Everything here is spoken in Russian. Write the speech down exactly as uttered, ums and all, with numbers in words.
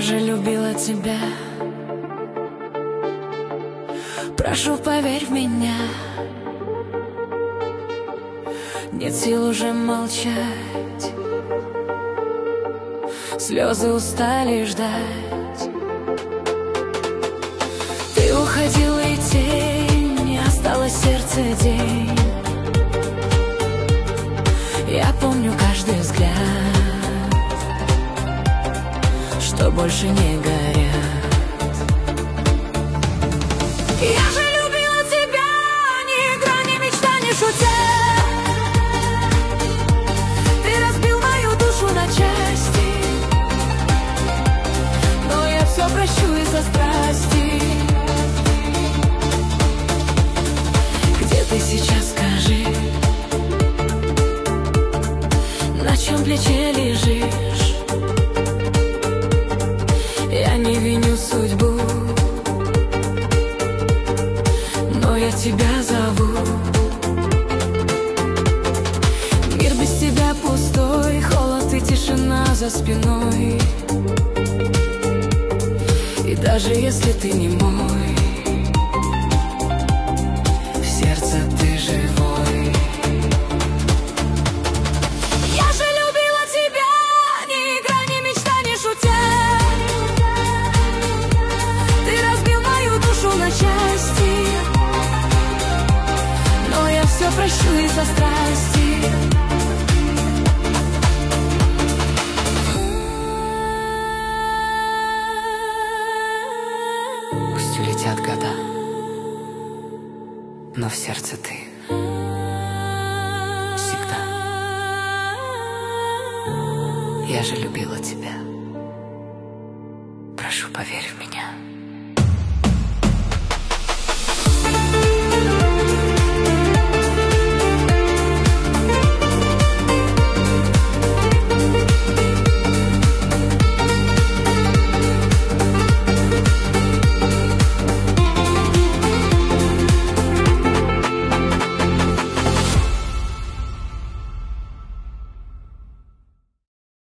же любила тебя. Прошу, поверь в меня. Нет сил уже молчать, слезы устали ждать. Ты уходила, и тень, осталось сердце день. Я помню каждый взгляд, что больше не горят. Я же любила тебя, ни игра, ни мечта, ни шутя. Ты разбил мою душу на части, но я все прощу из-за страсти. Где ты сейчас, скажи? На чем плече лежишь? Я не виню судьбу, но я тебя зову. Мир без тебя пустой, холод и тишина за спиной. И даже если ты не мой, в сердце ты живой. Я же любила тебя, ни игра, ни мечта, ни шутя. Ты разбил мою душу на части, но я все прощу из-за страсти. Пусть улетят года, но в сердце ты всегда. Я же любила тебя. Прошу, поверь в меня.